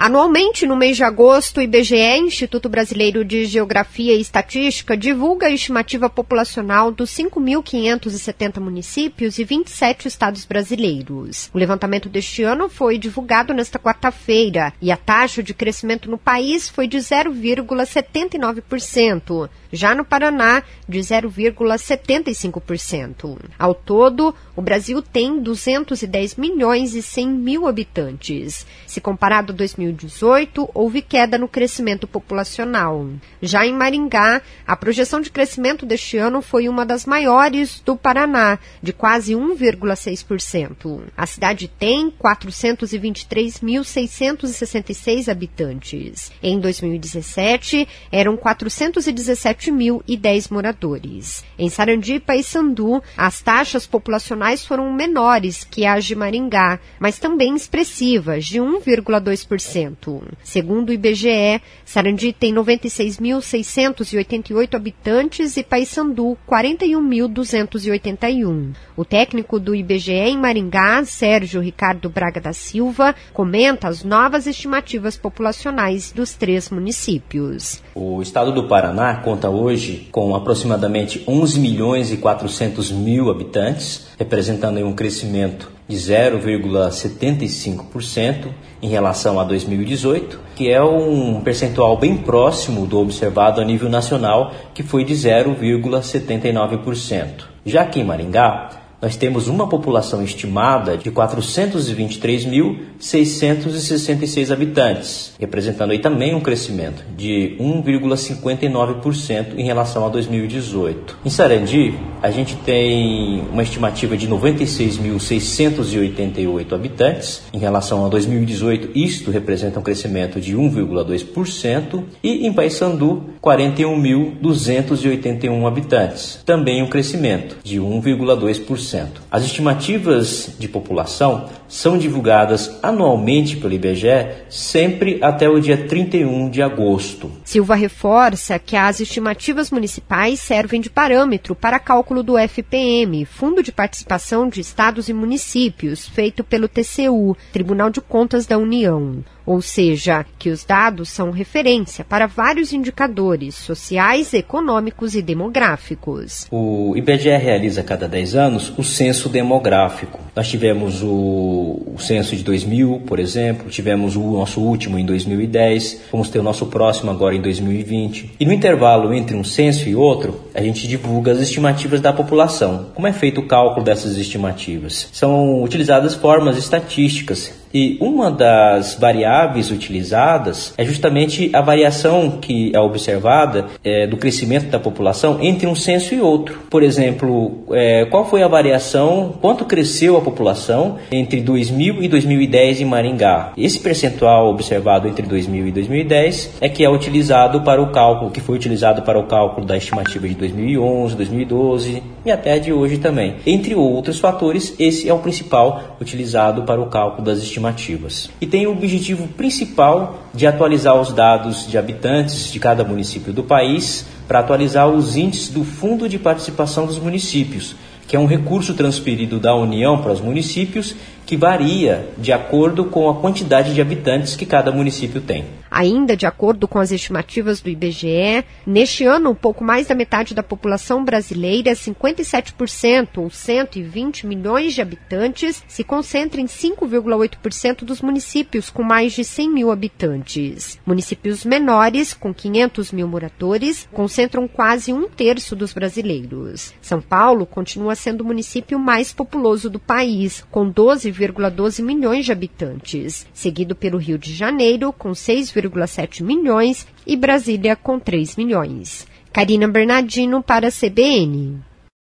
Anualmente, no mês de agosto, o IBGE, Instituto Brasileiro de Geografia e Estatística, divulga a estimativa populacional dos 5.570 municípios e 27 estados brasileiros. O levantamento deste ano foi divulgado nesta quarta-feira e a taxa de crescimento no país foi de 0,79%, já no Paraná, de 0,75%. Ao todo, o Brasil tem 210 milhões e 100 mil habitantes. Se comparado a 2018, houve queda no crescimento populacional. Já em Maringá, a projeção de crescimento deste ano foi uma das maiores do Paraná, de quase 1,6%. A cidade tem 423.666 habitantes. Em 2017, eram 417.010 moradores. Em Sarandi e Paysandu, as taxas populacionais foram menores que as de Maringá, mas também expressivas, de 1,2%. Segundo o IBGE, Sarandi tem 96.688 habitantes e Paysandu 41.281. O técnico do IBGE em Maringá, Sérgio Ricardo Braga da Silva, comenta as novas estimativas populacionais dos 3 municípios. O estado do Paraná conta hoje com aproximadamente 11 milhões e 400 mil habitantes, representando um crescimento de 0,75% em relação a 2018, que é um percentual bem próximo do observado a nível nacional, que foi de 0,79%. Já aqui em Maringá, nós temos uma população estimada de 423.666 habitantes, representando aí também um crescimento de 1,59% em relação a 2018. Em Sarandi, a gente tem uma estimativa de 96.688 habitantes. Em relação a 2018, isto representa um crescimento de 1,2%. E em Paysandu, 41.281 habitantes, também um crescimento de 1,2%. As estimativas de população são divulgadas anualmente pelo IBGE, sempre até o dia 31 de agosto. Silva reforça que as estimativas municipais servem de parâmetro para cálculo do FPM, Fundo de Participação de Estados e Municípios, feito pelo TCU, Tribunal de Contas da União. Ou seja, que os dados são referência para vários indicadores sociais, econômicos e demográficos. O IBGE realiza a cada 10 anos o censo demográfico. Nós tivemos o censo de 2000, por exemplo, tivemos o nosso último em 2010, vamos ter o nosso próximo agora em 2020. E no intervalo entre um censo e outro, a gente divulga as estimativas da população. Como é feito o cálculo dessas estimativas? São utilizadas formas estatísticas. E uma das variáveis utilizadas é justamente a variação que é observada do crescimento da população entre um censo e outro. Por exemplo, qual foi a variação, quanto cresceu a população entre 2000 e 2010 em Maringá? Esse percentual observado entre 2000 e 2010 é que é utilizado para o cálculo, que foi utilizado para o cálculo da estimativa de 2011, 2012 e até de hoje também. Entre outros fatores, esse é o principal utilizado para o cálculo das estimativas. E tem o objetivo principal de atualizar os dados de habitantes de cada município do país para atualizar os índices do Fundo de Participação dos Municípios, que é um recurso transferido da União para os municípios que varia de acordo com a quantidade de habitantes que cada município tem. Ainda de acordo com as estimativas do IBGE, neste ano, um pouco mais da metade da população brasileira, 57%, ou 120 milhões de habitantes, se concentra em 5,8% dos municípios com mais de 100 mil habitantes. Municípios menores, com 500 mil moradores, concentram quase 1/3 dos brasileiros. São Paulo continua sendo o município mais populoso do país, com 12,12 milhões de habitantes, seguido pelo Rio de Janeiro, com 6,7 milhões, e Brasília, com 3 milhões. Karina Bernardino para a CBN.